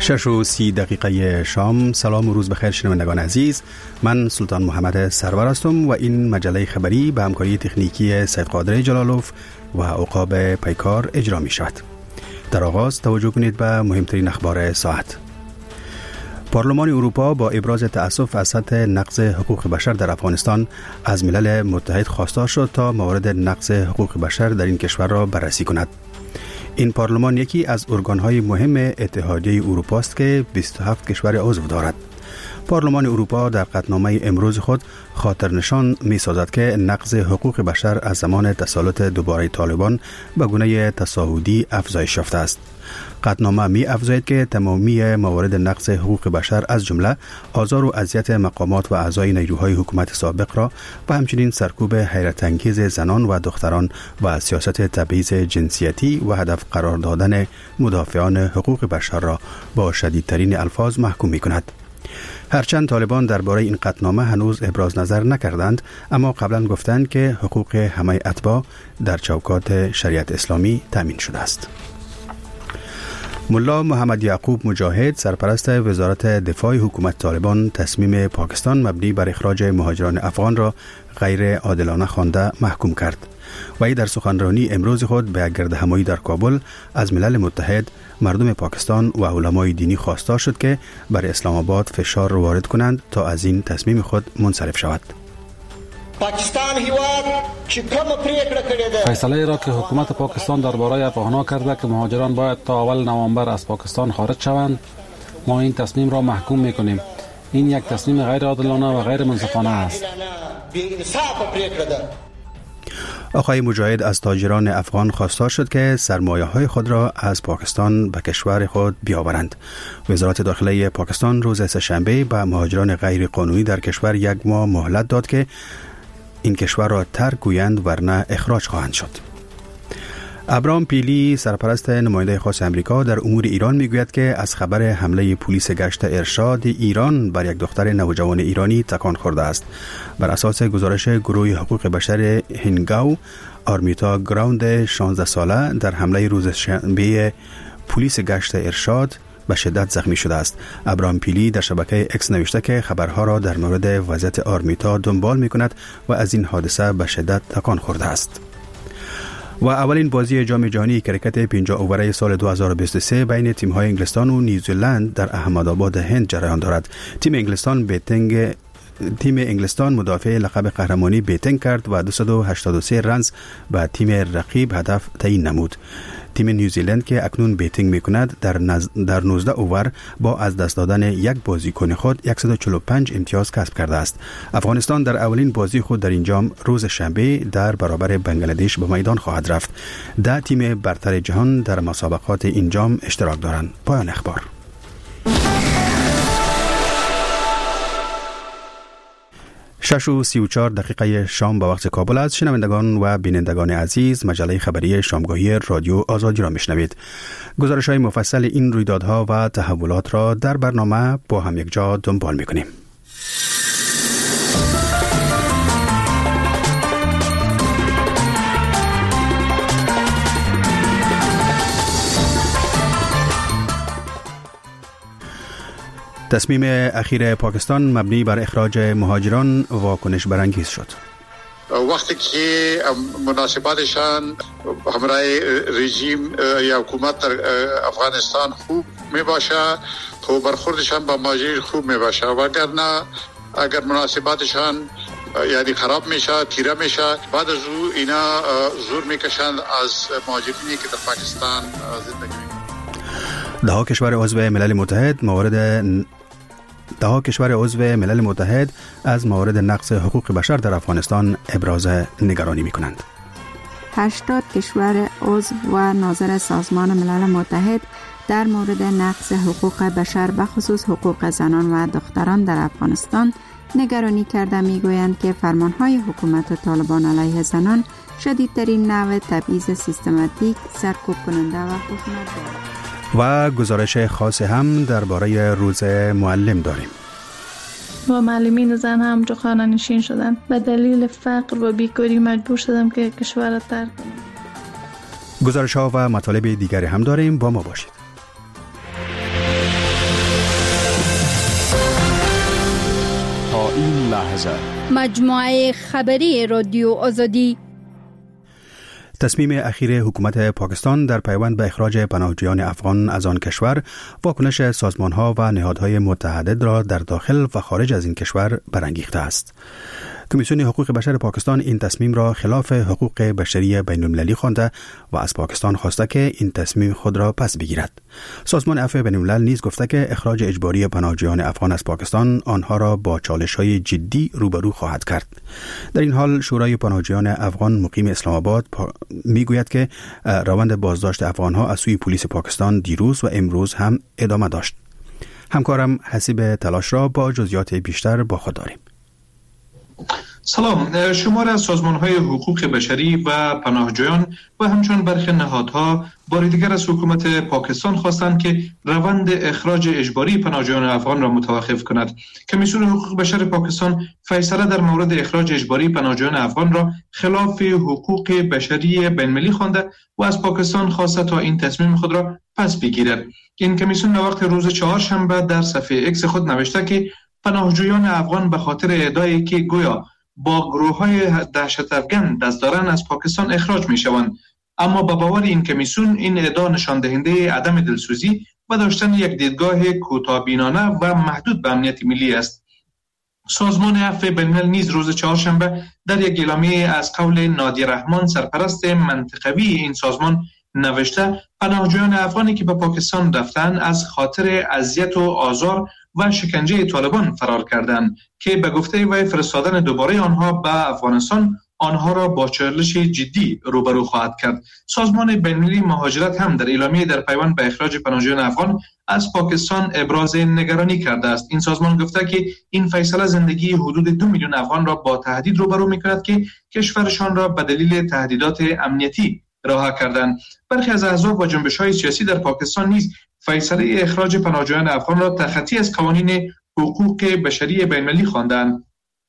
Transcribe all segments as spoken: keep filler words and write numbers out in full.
شش و سی دقیقه شام. سلام و روز بخیر شنوندگان عزیز، من سلطان محمد سرور هستم و این مجله خبری به همکاری تکنیکی سید قادر جلالوف و عقاب پیکار اجرا می شود. در آغاز توجه کنید به مهمترین اخبار ساعت. پارلمان اروپا با ابراز تأسف از سطح نقض حقوق بشر در افغانستان از ملل متحد خواستار شد تا موارد نقض حقوق بشر در این کشور را بررسی کند. این پارلمان یکی از ارگان‌های مهم اتحادیه اروپا است که بیست و هفت کشور عضو دارد. پارلمان اروپا در قطعنامه امروز خود خاطرنشان می‌سازد که نقض حقوق بشر از زمان تسلط دوباره طالبان به گونه تصاعدی افزایش یافته است. قطعنامه می افزاید که تمامی موارد نقض حقوق بشر از جمله آزار و اذیت مقامات و اعضای نیروهای حکومت سابق را و همچنین سرکوب حیرت انگیز زنان و دختران و سیاست تبعیض جنسیتی و هدف قرار دادن مدافعان حقوق بشر را با شدیدترین الفاظ محکوم می کند. هرچند طالبان درباره این قطعنامه هنوز ابراز نظر نکردند، اما قبلا گفتند که حقوق همه اتباع در چوکات شریعت اسلامی تامین شده است. ملا محمد یعقوب مجاهد سرپرست وزارت دفاع حکومت طالبان تصمیم پاکستان مبنی بر اخراج مهاجران افغان را غیر عادلانه خوانده محکوم کرد. وی در سخنرانی امروز خود به گردهمایی در کابل از ملل متحد، مردم پاکستان و علمای دینی خواستار شد که بر اسلام آباد فشار وارد کنند تا از این تصمیم خود منصرف شود. پاکستان هیواد چې کوم پریکړه کړې ده، فیصله را که حکومت پاکستان درباره افغان‌ها کرده که مهاجران باید تا اول نوامبر از پاکستان خارج شوند، ما این تصمیم را محکوم می‌کنیم. این یک تصمیم غیر عادلانه و غیر منصفانه است. آقای مجاهد از تاجران افغان خواستار شد که سرمایه‌های خود را از پاکستان به کشور خود بیاورند. وزارت داخله پاکستان روز سه‌شنبه به مهاجران غیر قانونی در کشور یک ماه مهلت داد که این کشور را ترک گویند ورنه اخراج خواهند شد. ابراهام پیلی سرپرست نماینده خاص امریکا در امور ایران میگوید که از خبر حمله پلیس گشت ارشاد ایران بر یک دختر نوجوان ایرانی تکان خورده است. بر اساس گزارش گروه حقوق بشر هنگاو، آرمیتا گراوند شانزده ساله در حمله روز شنبه پلیس گشت ارشاد به شدت زخمی شده است. ابراهام پیلی در شبکه اکس نوشته که خبرها را در مورد وضعیت آرمیتا دنبال می کند و از این حادثه به شدت تکان خورده است. و اولین بازی جام جهانی کرکت پنجاه اووره سال دو هزار و بیست و سه بین تیم‌های انگلستان و نیوزیلند در احمدآباد هند جریان دارد. تیم انگلستان بیتینگ تیم انگلستان مدافع لقب قهرمانی بیتینگ کرد و دویست و هشتاد و سه رنز به تیم رقیب هدف تعیین نمود. تیم نیوزیلند که اکنون بیتینگ میکند در نز... در نوزده اوور با از دست دادن یک بازیکن خود صد و چهل و پنج امتیاز کسب کرده است. افغانستان در اولین بازی خود در این جام روز شنبه در برابر بنگلادش به میدان خواهد رفت. ده تیم برتر جهان در مسابقات این جام اشتراک دارند. پایان اخبار. شش و سی و چهار دقیقه شام به وقت کابل است. شنوندگان و بینندگان عزیز، مجله خبری شامگاهی رادیو آزادی را میشنوید. گزارش های مفصل این رویدادها و تحولات را در برنامه با هم یک جا دنبال میکنیم. تصمیم اخیر پاکستان مبنی بر اخراج مهاجران واکنش برانگیز شد. وقتی که مناسباتشان همراه رژیم یا حکومت در افغانستان خوب می باشه، تو برخوردشان با مهاجرین خوب می باشه، وگرنه اگر مناسباتشان یعنی خراب میشه، تیره میشه، بعد از او اینا زور میکشند از مهاجرینی که در پاکستان زندگی میکنند. ده کشور عضو ملل متحد موارد ده کشور عضو ملل متحد از موارد نقض حقوق بشر در افغانستان ابراز نگرانی میکنند. هشتاد کشور عضو و ناظر سازمان ملل متحد در مورد نقض حقوق بشر به خصوص حقوق زنان و دختران در افغانستان نگرانی کرده میگویند که فرمانهای حکومت طالبان علیه زنان شدیدترین نوع تبعیض سیستماتیک، سرکوب کننده و خشونت دارد. و گزارش خاص هم درباره روز معلم داریم. و معلمین زن هم جو خانه نشین شدن، به دلیل فقر و بیکاری مجبور شدم که کشور را ترک کنم. گزارش ها و مطالب دیگری هم داریم، با ما باشید. هزار. مجموعه خبری رادیو آزادی. تصمیم اخیر حکومت پاکستان در پیوند به اخراج پناهجویان افغان از آن کشور واکنش سازمان‌ها و نهادهای متعدد را در داخل و خارج از این کشور برانگیخته است. کمیسیون حقوق بشر پاکستان این تصمیم را خلاف حقوق بشری بین‌المللی خوانده و از پاکستان خواسته که این تصمیم خود را پس بگیرد. سازمان عفو بین‌الملل نیز گفته که اخراج اجباری پناهجویان افغان از پاکستان آنها را با چالش‌های جدی روبرو خواهد کرد. در این حال شورای پناهجویان افغان مقیم اسلام آباد پا... میگوید که روند بازداشت افغان‌ها از سوی پلیس پاکستان دیروز و امروز هم ادامه داشت. همکارم حسیب تلاش را با جزئیات بیشتر با خود داریم. سلام. شمار از سازمان‌های حقوق بشری و پناهجویان و همچنین برخی نهادها بار دیگر از حکومت پاکستان خواستند که روند اخراج اجباری پناهجویان افغان را متوقف کند. کمیسیون حقوق بشر پاکستان فیصله در مورد اخراج اجباری پناهجویان افغان را خلاف حقوق بشری بین‌المللی خوانده و از پاکستان خواسته تا این تصمیم خود را پس بگیرد. این کمیسیون در وقت روز چهارشنبه در صفحه اکس خود نوشته که پناهجویان افغان به خاطر ادعایی که گویا با گروه‌های دهشت‌افکن دست دارند از پاکستان اخراج می‌شوند، اما با باور این کمیسیون این ادعا نشان دهنده عدم دلسوزی و داشتن یک دیدگاه کوتاه‌بینانه و محدود به امنیت ملی است. سازمان عفو بین‌الملل نیز روز چهارشنبه در یک اعلامیه از قول نادی رحمان سرپرست منطقوی این سازمان نوشته پناهجویان افغانی که به پاکستان رفتند از خاطر اذیت و آزار و شکنجه طالبان فرار کردند که به گفته وی فرستادن دوباره آنها به افغانستان آنها را با چالش جدی روبرو خواهد کرد. سازمان بین‌المللی مهاجرت هم در اعلامیه در پیوند به اخراج پناهجویان افغان از پاکستان ابراز نگرانی کرده است. این سازمان گفته که این فیصله زندگی حدود دو میلیون افغان را با تهدید روبرو می‌کند که کشورشان را به دلیل تهدیدات امنیتی رها کردند. برخی از احزاب و جنبش‌های سیاسی در پاکستان نیز فیصله اخراج پناهجویان افغان را تخطی از قوانین حقوق بشری بین‌المللی خواندند.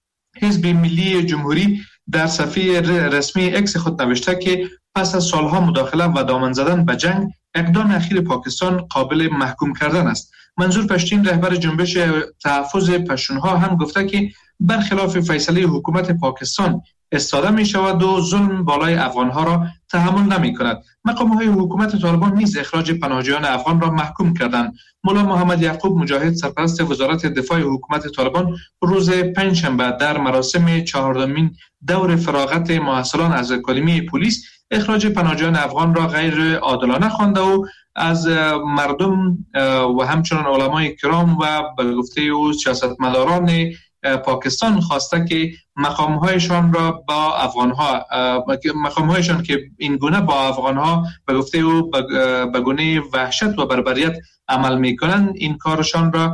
حزب ملی جمهوری در صفحه رسمی اکس خود نوشته که پس از سالها مداخله و دامن زدن به جنگ، اقدام اخیر پاکستان قابل محکوم کردن است. منظور پشتین رهبر جنبش تحفظ پشتونها هم گفته که برخلاف فیصله حکومت پاکستان استاده می شود و ظلم بالای افغانها را تحمل نمی کند. مقام‌های حکومت طالبان نیز اخراج پناهجویان افغان را محکوم کردند. مولا محمد یعقوب مجاهد سرپرست وزارت دفاع حکومت طالبان روز پنجشنبه در مراسم چهاردهمین دور فراغت محصلان از اکادمی پلیس اخراج پناهجویان افغان را غیر عادلانه خوانده و از مردم و همچنین علمای کرام و به گفته او سیاستمداران پاکستان خواسته که مقام‌هایشان را با افغان‌ها مقام‌هایشان که این گونه با افغان‌ها به گفته او به گونه وحشت و بربریت عمل می‌کنند این کارشان را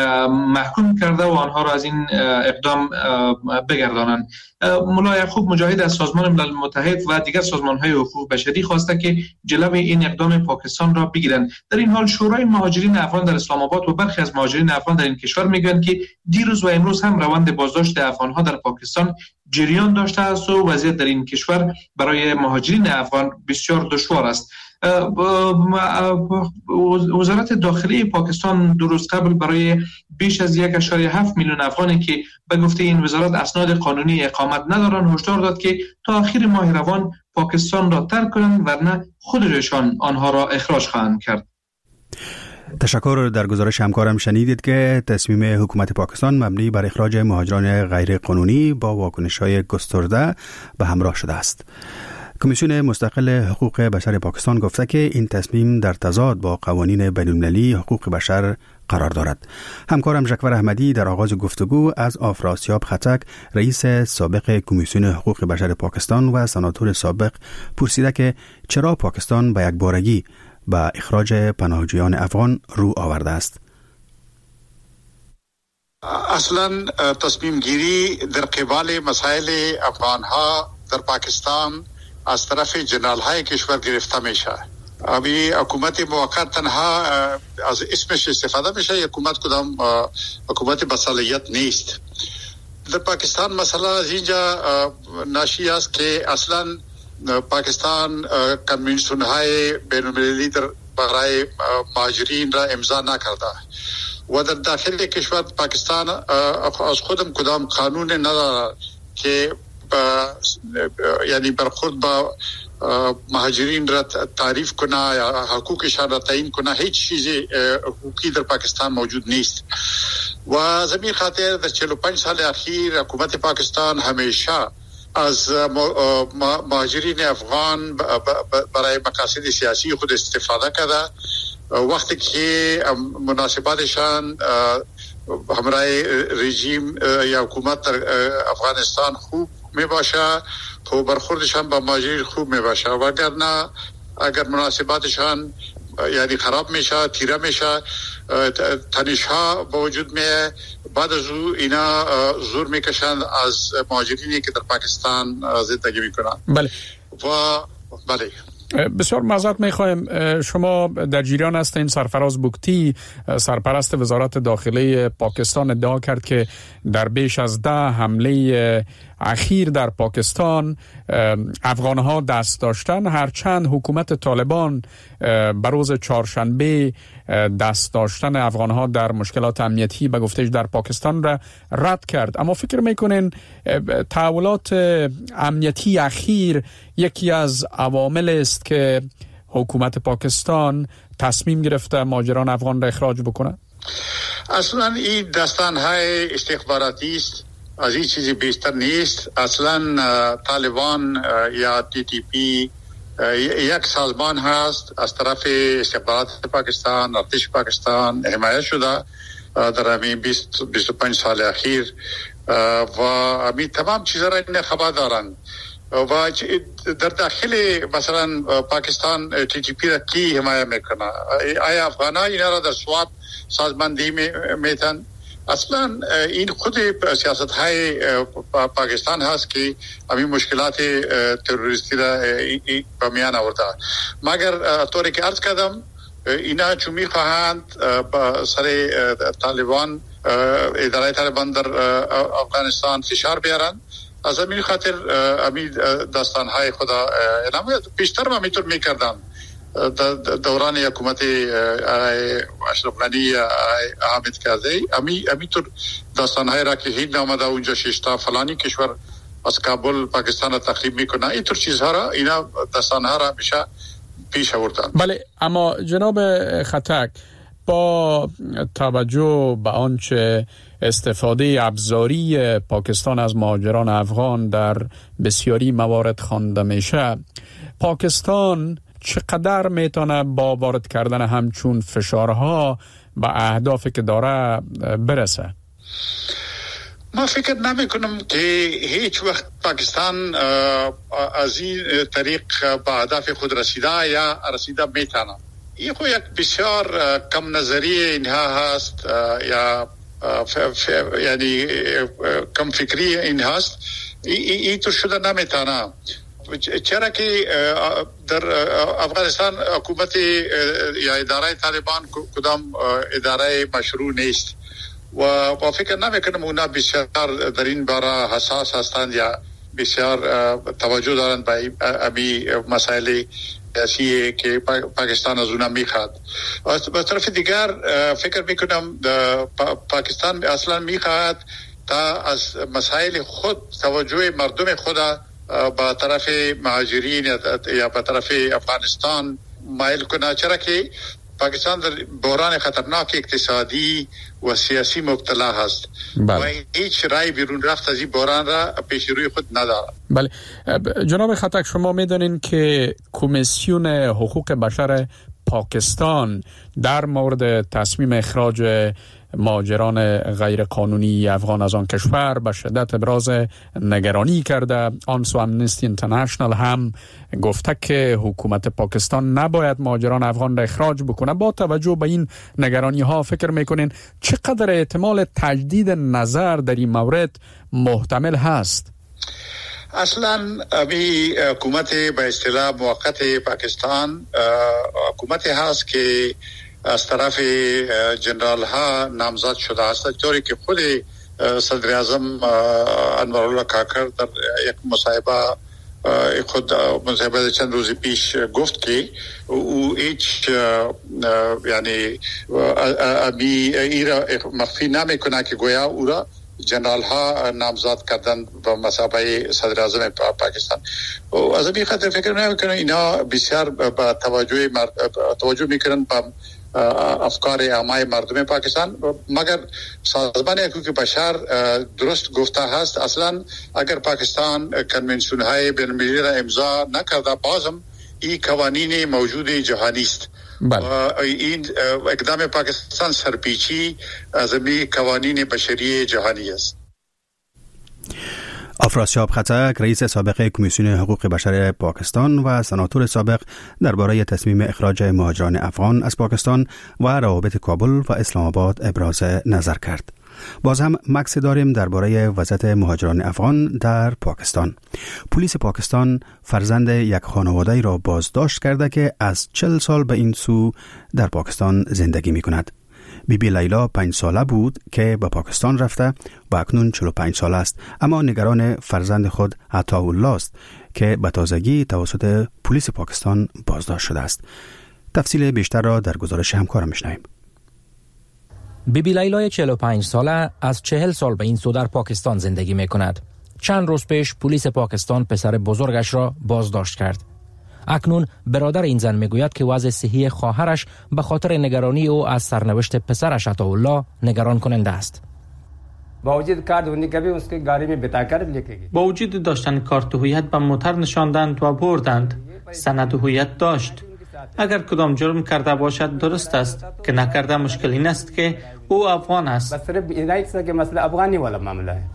محکوم کرده و آنها را از این اقدام بگردانند. مولا یعقوب مجاهد از سازمان ملل متحد و دیگر سازمان‌های حقوق بشری خواسته که جلوی این اقدام پاکستان را بگیرند. در این حال شورای مهاجرین افغان در اسلام آباد و برخی از مهاجرین افغان در این کشور میگویند که دیروز و امروز هم روند بازداشت افغان‌ها در پاکستان جریان داشته است و وضعیت در این کشور برای مهاجرین افغان بسیار دشوار است. وزارت داخلی پاکستان دو روز قبل برای بیش از یک و هفت میلیون افغانی که به گفته این وزارت اسناد قانونی اقامت ندارند هشدار داد که تا آخر ماه روان پاکستان را ترک کنند ورنه خودشان آنها را اخراج خواهند کرد. تشکر. در گزارش همکارم شنیدید که تصمیم حکومت پاکستان مبنی بر اخراج مهاجران غیر قانونی با واکنش‌های گسترده به همراه شده است. کمیسیون مستقل حقوق بشر پاکستان گفته که این تصمیم در تضاد با قوانین بین‌المللی حقوق بشر قرار دارد. همکارم ژکور احمدی در آغاز گفتگو از آفراسیاب خطک رئیس سابق کمیسیون حقوق بشر پاکستان و سناتور سابق پرسیده که چرا پاکستان به یک بارگی به اخراج پناهجویان افغان رو آورده است. اصلا تصمیم گیری در قبال مسائل افغانها در پاکستان از طرف جنرال های کشور گرفته میشه. ابھی حکومت موقت تنها از اسمش استفاده میشه. حکومت کدام حکومت بصلاحیت نیست. در پاکستان مسئله از اینجا ناشی است که اصلا پاکستان کنوانسیون های بین المللی در برای مهاجرین را امضا نکرده و در داخل کشور پاکستان از خودم کدام قانون نداره که یعنی برخورد با مهاجرین را تعریف کنه یا حقوقشان را تعیین کنه. هیچ چیزی حقوقی در پاکستان موجود نیست و زمین خاطر در چهل و پنج سال اخیر حکومت پاکستان همیشه از مهاجرین افغان برای مقاصد سیاسی خود استفاده کرده. وقتی که مناسباتشان همراه رژیم یا حکومت در افغانستان خوب می باشه خب برخوردشان با مهاجرین خوب می باشه و اگر نه اگر مناسباتشان یعنی خراب میشه تیره میشه تنش‌ها با وجود می بعد از او اینا زور میکشند از مهاجرینی که در پاکستان زندگی میکنند. بله و بله بسیار معذرت میخوایم، شما در جریان هستین. سرفراز بگتی سرپرست وزارت داخلی پاکستان ادعا کرد که در بیش از ده حمله اخیر در پاکستان افغانها دست داشتن، هرچند حکومت طالبان بر روز چهارشنبه دست داشتن افغانها در مشکلات امنیتی به گفتش در پاکستان را رد کرد. اما فکر میکنین تحولات امنیتی اخیر یکی از عوامل است که حکومت پاکستان تصمیم گرفته مهاجران افغان را اخراج بکنه؟ اصلا این داستان‌های استخباراتی است، از این چیزی بیشتر نیست. اصلا طالبان یا تی تی پی یک سازمان هست از طرف استخبارات پاکستان، ارتش پاکستان حمایت شده در همین بیست بیست و پنج سال اخیر و همین تمام چیزها را این خبر دارند و در داخل مثلا پاکستان تی تی پی را کی حمایت میکنه؟ آیا افغان‌ها اینا را در سواب سازماندهی میتن؟ اصلا این خود سیاست های پاکستان هست که همین مشکلات تروریستی را به میان آورده. مگر طوری که عرض کردم اینا چون میخواهند با سر طالبان اداره طالبان در افغانستان فشار بیارن، از همین خاطر همین داستان های خدا پیشتر ما میتون میکردن دوران حکومت اشرف غنی حامد کرزی امی امی تو داستان های را که هیچ نامده اونجا ششتا فلانی کشور از کابل پاکستان را تخریب میکنه، این طور چیزها را اینا داستان ها را میشه پیش آوردن. بله، اما جناب خطک با توجه به آنچه استفاده ابزاری پاکستان از مهاجران افغان در بسیاری موارد خوانده میشه، پاکستان چقدر میتونه با وارد کردن همچون فشارها به اهدافی که داره برسه؟ ما فکر نمی کنم که هیچ وقت پاکستان از این طریق به اهداف خود رسیده یا رسیده میتونه. این خو یک بسیار کم نظری اینها هست یا ف... ف... یعنی کم فکری این هست. این تو شده نمیتونه، چرا که در افغانستان حکومت یا اداره طالبان کدام اداره مشروع نیست و با فکر نمیکنم اونا بسیار در این باره حساس هستند یا بسیار توجه دارند به امی مسائل سیاسی که پاکستان از اونا میخواد. به طرف دیگر فکر میکنم پاکستان اصلا میخواد تا از مسائل خود توجه مردم خود با طرف مهاجرین یا با طرف افغانستان مایل کنه، چرا که پاکستان در بحران خطرناک اقتصادی و سیاسی مبتلا هست. بله. و هیچ رای بیرون رفت از این بحران را پیش روی خود نداره. بله جناب خطک، شما میدونین که کمیسیون حقوق بشر پاکستان در مورد تصمیم اخراج مهاجران غیر قانونی افغان از آن کشور به شدت ابراز نگرانی کرده. آمنستی اینترنشنال هم گفته که حکومت پاکستان نباید مهاجران افغان را اخراج بکنه. با توجه به این نگرانی ها فکر میکنین چقدر احتمال تجدید نظر در این مورد محتمل هست؟ اصلا امی حکومت به اصطلاح موقت پاکستان حکومتی هست که از طرف جنرال ها نامزد شده است، طوری که خود صدر اعظم انوارالله کاکر در یک مصاحبه خود مصاحبه چند روز پیش گفت که او هیچ یعنی ابی ایرا مخفی نمیکنه که گویا او را جنرال ها نامزد کردن به مسابقه صدر اعظم پاکستان. و از این خاطر فکر نمیکنم اینا بسیار با توجه مر... توجه میکنن به افکار عامه مردم پاکستان، مگر سازمان حقوق بشر درست گفته هست اصلا اگر پاکستان کنونسیون های بین المللی را امضا نکرده بازم این قوانین موجود جهانی است. این اقدام پاکستان سرپیچی از این قوانین بشری جهانی است. افراسیاب خطک، رئیس سابق کمیسیون حقوق بشر پاکستان و سناتور سابق، درباره تصمیم اخراج مهاجران افغان از پاکستان و روابط کابل و اسلام آباد ابراز نظر کرد. باز هم مکس داریم درباره وضعیت مهاجران افغان در پاکستان. پلیس پاکستان فرزند یک خانواده را بازداشت کرده که از چل سال به این سو در پاکستان زندگی می کند. بی بی لیلا پنج ساله بود که به پاکستان رفته و اکنون چهل و پنج ساله است، اما نگران فرزند خود عطاالله است که به تازگی توسط پلیس پاکستان بازداشت شده است. تفصیل بیشتر را در گزارش همکارم میشنویم. بی بی لیلا چهل و پنج ساله از چهل سال به این سو در پاکستان زندگی می کند. چند روز پیش پلیس پاکستان پسر بزرگش را بازداشت کرد. اکنون برادر این زن میگوید که وضع صحی خواهرش به خاطر نگرانی او از سرنوشت پسرش عطاالله نگران کننده است. با وجود کارت होने के भी उसके गाड़ी में बिताकर लेके गए. با وجود داشتن کارت هویت به موتر نشاندند و بردند. سند هویت داشت. اگر کدام جرم کرده باشد درست است، که نکرده مشکل این است که او افغان است. بس صرف این که مسئله افغانی والا معامله ہے.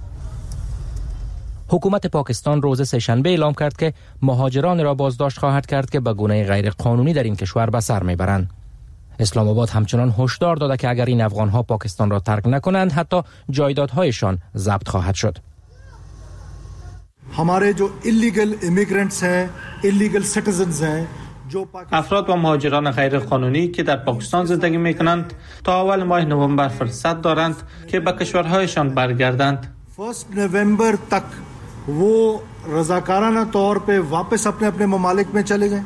حکومت پاکستان روز سه‌شنبه اعلام کرد که مهاجران را بازداشت خواهد کرد که به گونه غیر قانونی در این کشور به سر میبرند. اسلام آباد همچنان هشدار داده که اگر این افغان‌ها پاکستان را ترک نکنند حتی جایدادهایشان ضبط خواهد شد. हमारे जो illegal immigrants हैं, illegal citizens हैं, افراد و مهاجران غیر قانونی که در پاکستان زندگی میکنند تا اول ماه نوامبر فرصت دارند که به کشورهایشان برگردند. फर्स्ट नवंबर तक वो रज़ाकाराना तौर पे वापस अपने अपने ममालिक में चले जाएं.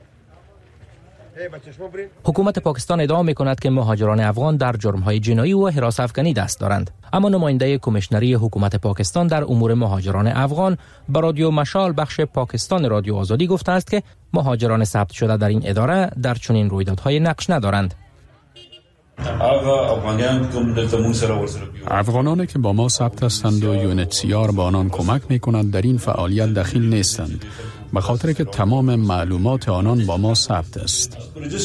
حکومت پاکستان ادعا می‌کند که مهاجران افغان در جرم‌های جنایی و حراس افغانی دست دارند، اما نماینده کمیشنری حکومت پاکستان در امور مهاجران افغان به رادیو مشال بخش پاکستان رادیو آزادی گفته است که مهاجران ثبت شده در این اداره در چنین رویدادهای نقش ندارند. افغانانی که با ما ثبت هستند و یونیتسیار با آنان کمک می‌کند در این فعالیت دخیل نیستند، به خاطر که تمام معلومات آنان با ما ثبت است.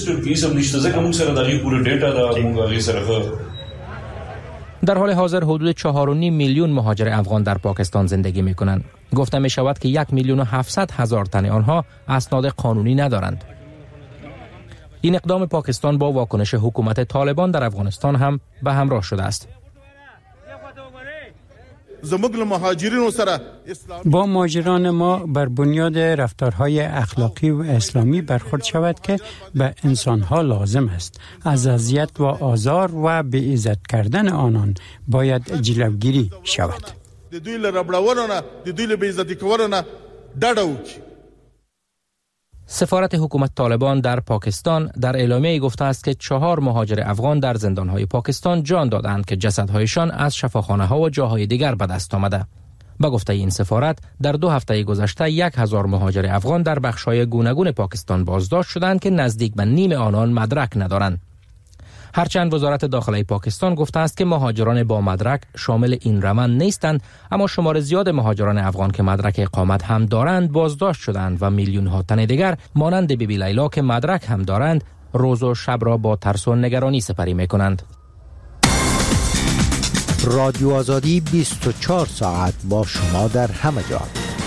در حال حاضر حدود چهار و نیم میلیون مهاجر افغان در پاکستان زندگی می‌کنند. گفته می‌شود که یک میلیون و هفتصد هزار تن آنها اسناد قانونی ندارند. این اقدام پاکستان با واکنش حکومت طالبان در افغانستان هم به همراه شده است. با مهاجران ما بر بنیاد رفتارهای اخلاقی و اسلامی برخورد شود که به انسانها لازم است. از اذیت و آزار و بی‌عزت کردن آنان باید جلوگیری شود. سفارت حکومت طالبان در پاکستان در اعلامیه گفته است که چهار مهاجر افغان در زندانهای پاکستان جان دادند که جسدهایشان از شفاخانه‌ها و جاهای دیگر به دست آمده. با گفته این سفارت در دو هفته گذشته یک هزار مهاجر افغان در بخش‌های گوناگون پاکستان بازداشت شدند که نزدیک به نیم آنان مدرک ندارند. هرچند وزارت داخلی پاکستان گفته است که مهاجران با مدرک شامل این روند نیستند، اما شمار زیاد مهاجران افغان که مدرک اقامت هم دارند بازداشت شدند و میلیون ها تن دیگر مانند بی بی لیلا که مدرک هم دارند روز و شب را با ترس و نگرانی سپری می‌کنند. رادیو آزادی بیست و چهار ساعت با شما در همه جا.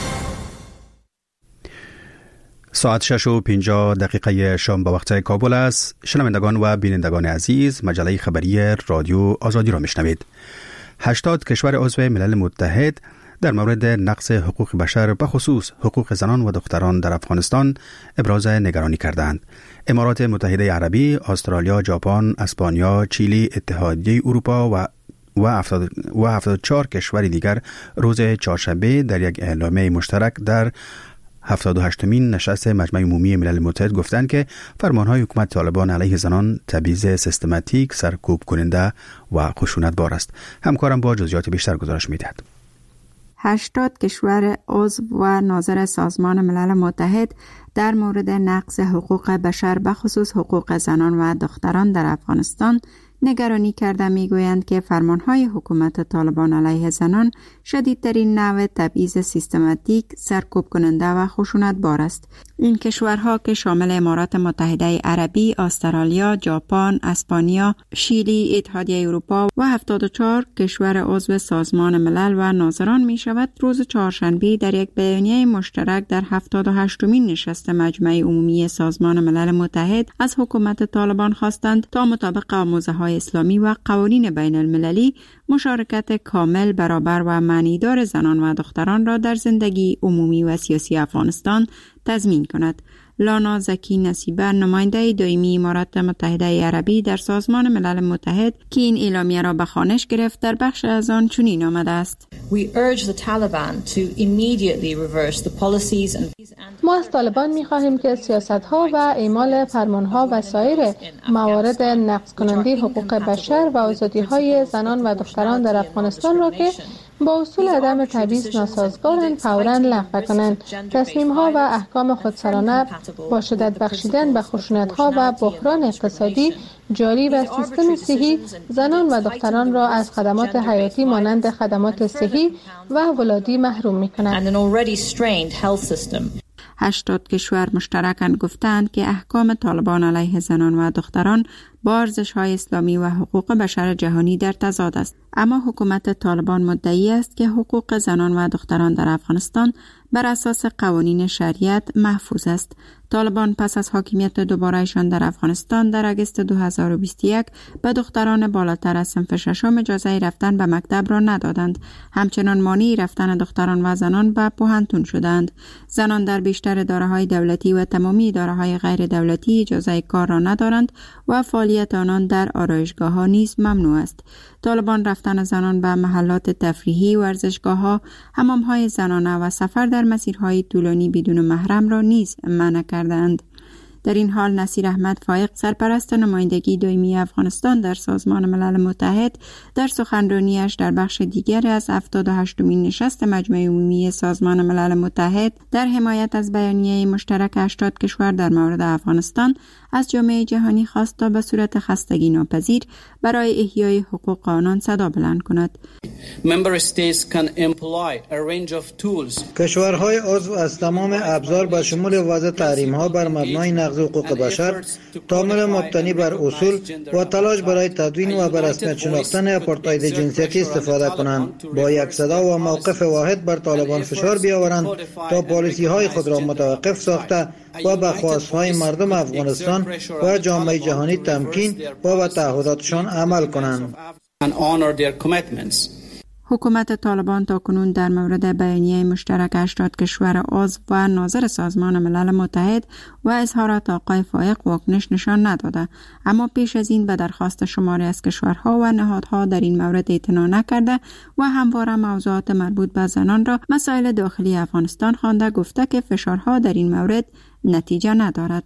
ساعت شش و پنجاه دقیقه شام به وقت کابل است. شنوندگان و بینندگان عزیز، مجله خبری رادیو آزادی را میشنوید. هشتاد کشور عضو ملل متحد در مورد نقض حقوق بشر به خصوص حقوق زنان و دختران در افغانستان ابراز نگرانی کردند. امارات متحده عربی، استرالیا، ژاپن، اسپانیا، چیلی، اتحادیه اروپا و و هفتاد و چهار کشور دیگر روز چهارشنبه در یک اعلامیه مشترک در هفتاد و هشتمین نشست مجمع عمومی ملل متحد گفتند که فرمانهای حکومت طالبان علیه زنان تبعیض سیستماتیک، سرکوب کننده و خشونتبار است. همکارم با جزئیات بیشتر گزارش می‌دهد. هشتاد کشور عضو و ناظر سازمان ملل متحد در مورد نقض حقوق بشر بخصوص حقوق زنان و دختران در افغانستان نگرانی کرده میگویند که فرمانهای حکومت طالبان علیه زنان شدیدترین نوع تبعیض سیستماتیک، سرکوب کننده و خشونتبار است. این کشورها که شامل امارات متحده عربی، استرالیا، ژاپن، اسپانیا، شیلی، اتحادیه اروپا و هفتاد و چهار کشور عضو سازمان ملل و ناظران می شود، روز چهارشنبه در یک بیانیه مشترک در هفتاد و هشتمین نشست مجمع عمومی سازمان ملل متحد از حکومت طالبان خواستند تا مطابق آموزه‌های اسلامی و قوانین بین المللی مشارکت کامل، برابر و معنیدار زنان و دختران را در زندگی عمومی و سیاسی افغانستان تضمین کند. لانا زکی نصیبه، نماینده دائمی امارات متحده عربی در سازمان ملل متحد که این اعلامیه را به خوانش گرفت، در بخش از آن چنین آمده است: ما از طالبان می‌خواهیم که سیاست‌ها و اعمال فرمان‌ها و سایر موارد نقض کننده حقوق بشر و آزادی‌های زنان و دختران در افغانستان را که با اصول عدم تبعیض ناسازگارند فوراً لغو کنند. تصمیم‌ها و احکام خودسرانه با شدت بخشیدن به خشونت‌ها و بحران اقتصادی جاری و سیستم صحی زنان و دختران را از خدمات حیاتی مانند خدمات صحی و ولادی محروم می‌کنند. هشتاد کشور مشترکاً گفتند که احکام طالبان علیه زنان و دختران با ارزش‌های اسلامی و حقوق بشر جهانی در تضاد است. اما حکومت طالبان مدعی است که حقوق زنان و دختران در افغانستان بر اساس قوانین شریعت محفوظ است. طالبان پس از حاکمیت دوباره‌شان در افغانستان در اگست دو هزار و بیست و یک به دختران بالاتر از صنف ششم اجازه رفتن به مکتب را ندادند. همچنان مانع رفتن دختران و زنان به پوهنتون شدند. زنان در بیشتر اداره‌های دولتی و تمامی اداره‌های غیر دولتی اجازه کار را ندارند و فعالیت آنان در آرایشگاه‌ها نیز ممنوع است. طالبان رفتن زنان به محلات تفریحی، ورزشگاه‌ها، حمام‌های زنانه و سفر در مسیرهای طولانی بدون محرم را نیز منع کردند. در این حال نصیر احمد فایق، سرپرست نمایندگی دائمی افغانستان در سازمان ملل متحد، در سخنرانیش در بخش دیگر از هفتاد و هشتمین نشست مجمع عمومی سازمان ملل متحد در حمایت از بیانیه مشترک هشتاد کشور در مورد افغانستان از جامعه جهانی خواست تا به صورت خستگی ناپذیر برای احیای حقوق آنان صدا بلند کند. کشورهای عضو از تمام ابزار به شمول وضع تحریم‌ها بر مبنای نقض حقوق بشر، تعامل مبتنی بر اصول و تلاش برای تدوین و به رسمیت شناختن آپارتاید جنسیتی استفاده کنند. با یک صدا و موقف واحد بر طالبان فشار بیاورند تا پالیسی‌های خود را متوقف ساخته و به خواست‌های مردم افغانستان و جامعه جهانی تمکین و به تعهداتشان عمل کنند. حکومت طالبان تاکنون در مورد بیانیه مشترک هشتاد کشور عضو و ناظر سازمان ملل متحد و اظهارات آقای فایق واکنش نشان نداده، اما پیش از این به درخواست شماری از کشورها و نهادها در این مورد اعتنا نکرده و همواره موضوعات مربوط به زنان را مسائل داخلی افغانستان خوانده، گفته که فشارها در این مورد نتیجه ندارد.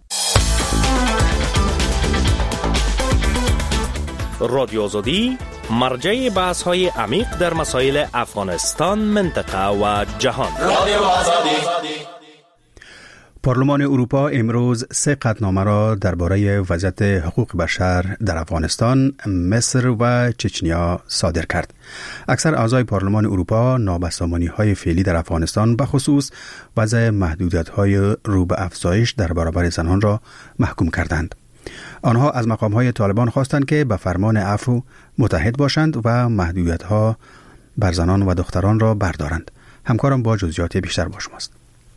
رادیو آزادی مرجع بحث های عمیق در مسائل افغانستان، منطقه و جهان. رادیو آزادی. پارلمان اروپا امروز سه قطعنامه را درباره وضعیت حقوق بشر در افغانستان، مصر و چچنیا صادر کرد. اکثر اعضای پارلمان اروپا نابسامانی‌های فعلی در افغانستان به خصوص وضع محدودیت‌های رو به افزایش در برابر زنان را محکوم کردند. آنها از مقام‌های طالبان خواستند که به فرمان عفو متحد باشند و محدودیت‌ها بر زنان و دختران را بردارند. همکارم با جزئیات بیشتر با شماست.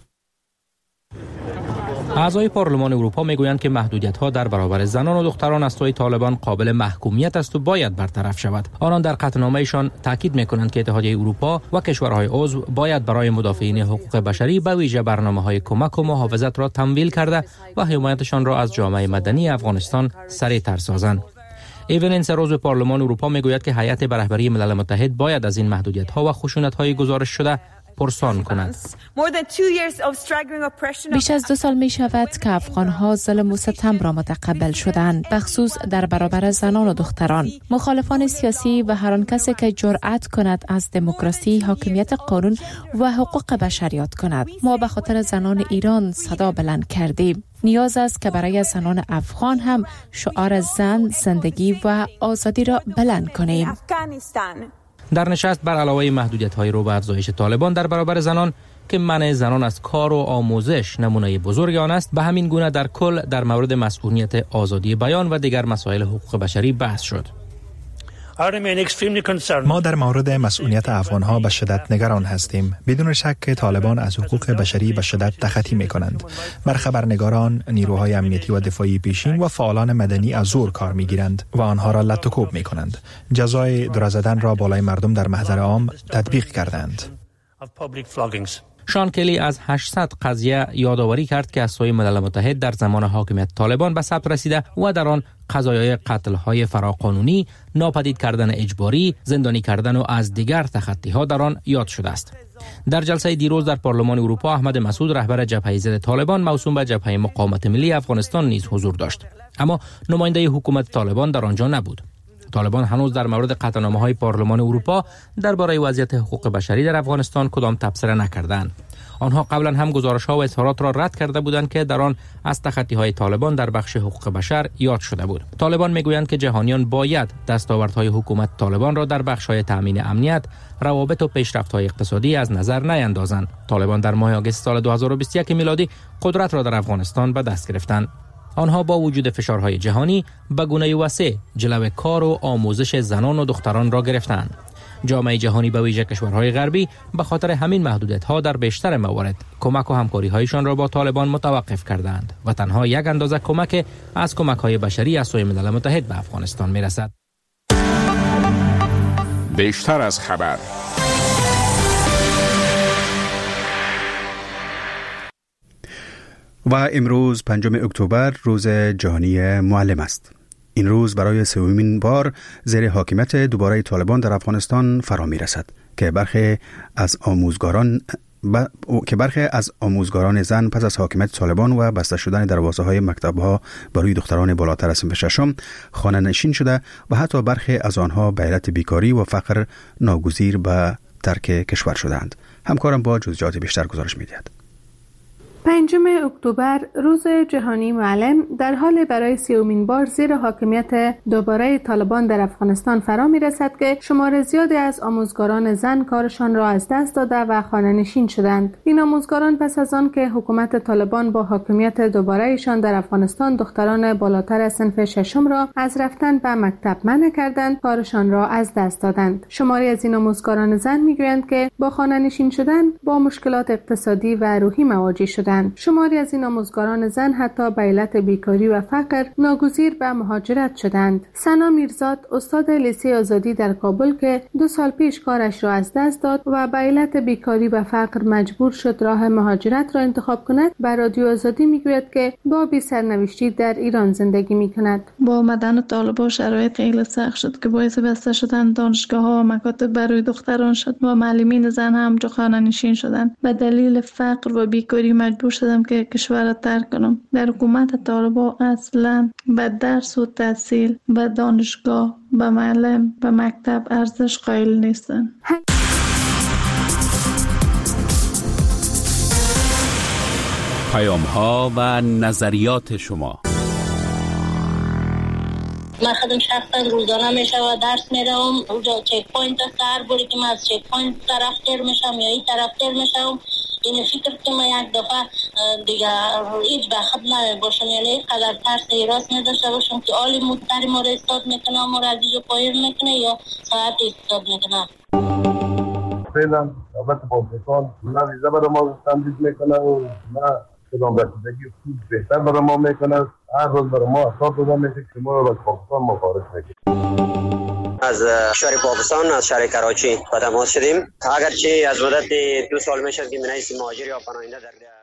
اعضای پارلمان اروپا میگویند که محدودیت‌ها در برابر زنان و دختران از سوی طالبان قابل محکومیت است و باید برطرف شود. آنان در قطعنامه‌شان تاکید می‌کنند که اتحادیه اروپا و کشورهای عضو باید برای مدافعین حقوق بشری به ویژه برنامه‌های کمک و محافظت را تمویل کرده و حمایتشان را از جامعه مدنی افغانستان سریع‌تر سازند. ایوننس عضو پارلمان اروپا میگوید که هیئت به رهبری ملل متحد باید از این محدودیت‌ها و خشونت‌های گزارش شده پرسان کند. بیش از دو سال می شود که افغان‌ها ظلم و ستم را متقبل شدند، بخصوص در برابر زنان و دختران. مخالفان سیاسی و هر آن کسی که جرأت کند از دموکراسی، حاکمیت قانون و حقوق بشر یاد کند. ما به خاطر زنان ایران صدا بلند کردیم. نیاز است که برای زنان افغان هم شعار زن، زندگی و آزادی را بلند کنیم. در نشست بر علاوه محدودیت‌های رو به افزایش طالبان در برابر زنان که منع زنان از کار و آموزش نمونه بزرگ آن است، به همین گونه در کل در مورد مسئولیت آزادی بیان و دیگر مسائل حقوق بشری بحث شد. ما در مورد مسئولیت افغان‌ها به شدت نگران هستیم. بدون شک که طالبان از حقوق بشری به شدت تخطی می‌کنند. بر خبرنگاران، نیروهای امنیتی و دفاعی پیشین و فعالان مدنی از زور کار می‌گیرند و آنها را لط و کوب می‌کنند. جزای دور زدن را بالای مردم در محضر عام تطبیق کردند. شان کلی از هشتصد قضیه یادآوری کرد که از سوی ملل متحد در زمان حاکمیت طالبان به ثبت رسیده و در آن قضایای قتل‌های فراقانونی، ناپدید کردن اجباری، زندانی کردن و از دیگر تخطی‌ها در آن یاد شده است. در جلسه دیروز در پارلمان اروپا، احمد مسعود رهبر جبهه ضد طالبان موسوم به جبهه مقاومت ملی افغانستان نیز حضور داشت، اما نماینده حکومت طالبان در آنجا نبود. طالبان هنوز در مورد قطعنامه‌های پارلمان اروپا درباره وضعیت حقوق بشری در افغانستان کدام تبصره نکردند. آنها قبلا هم گزارش‌ها و اظهارات را رد کرده بودند که در آن از تخطی‌های طالبان در بخش حقوق بشر یاد شده بود. طالبان میگویند که جهانیان باید دستاوردهای حکومت طالبان را در بخش‌های تامین امنیت، روابط و پیشرفت‌های اقتصادی از نظر نیندازند. طالبان در ماه آگوست سال دو هزار و بیست و یک میلادی قدرت را در افغانستان به دست گرفتند. آنها با وجود فشارهای جهانی به گونه وسیع جلوه کار و آموزش زنان و دختران را گرفتند. جامعه جهانی به ویژه کشورهای غربی به خاطر همین محدودیت‌ها در بیشتر موارد کمک و همکاری‌هایشان را با طالبان متوقف کردند و تنها یک اندازه کمک از کمک‌های بشری از سوی ملل متحد به افغانستان می‌رسد. بیشتر از خبر. و امروز پنجم اکتبر روز جهانی معلم است. این روز برای سومین بار زیر حاکمیت دوباره طالبان در افغانستان فرا می رسد که برخی از آموزگاران ب... که برخی از آموزگاران زن پس از حاکمیت طالبان و بسته شدن دروازه‌های مکتب‌ها برای دختران بالاتر از صنف ششم خانه نشین شده و حتی برخی از آنها به علت بیکاری و فقر ناگزیر به ترک کشور شدند. همکارم با جزئیات بیشتر گزارش می‌دهد. پنجم اکتبر روز جهانی معلم در حال برای سیومین بار زیر حاکمیت دوباره طالبان در افغانستان فرا می رسد که شمار زیادی از آموزگاران زن کارشان را از دست داده و خانه نشین شدند. این آموزگاران پس از آن که حکومت طالبان با حاکمیت دوباره ایشان در افغانستان دختران بالاتر از صنف ششم را از رفتن به مکتب منع کردند، کارشان را از دست دادند. شماری از این آموزگاران زن می گویند که با خانه نشین شدن با مشکلات اقتصادی و روحی مواجه شدند. شماری از این آموزگاران زن حتی به علت بیکاری و فقر ناگزیر به مهاجرت شدند. سنا میرزاد استاد لیسه آزادی در کابل که دو سال پیش کارش را از دست داد و به علت بیکاری و فقر مجبور شد راه مهاجرت را انتخاب کند، بر رادیو آزادی میگوید که با بی سرنوشتی در ایران زندگی میکند. با آمدن طالبان شرایط خیلی سخت شد که باعث بسته شدن دانشگاه‌ها و مکاتب برای دختران شد و معلمین زن هم خانه نشین شدند. به دلیل فقر و بیکاری مجبور شدم که کشور را ترک کنم. در حکومت طالبان اصلا به درس و تحصیل، به دانشگاه، به معلم، به مکتب ارزش قائل نیستن. پیام ها و نظریات شما. من خودم شخصا روزانه میشه و درس میرم. اونجا چک پوینت است، هر باری که من از چک پوینت طرف تر میشم یا این طرف تر میشم، این فکر که من یک دفعه دیگه هیچ بخت نباشم، یعنی قدر ترس ایراس نداشته باشم که آلی مدتری ما را استاد میکنه، ما را از اینجا پایر میکنه یا ساعت استاد میکنه. فعلا دولت پاکستان نه ویزا برای ما تمدید میکنه و نه کدام رسیدگی خوب بهتر برای ما میکنه. هر روز برای ما اصاب داده میشه که ما را از پاکستان مخارج میکنه. از شهر پاکستان، از شهر کراچی با تماس شدیم. اگرچه از مدت دو سال میشه که من مهاجر یا پناهنده در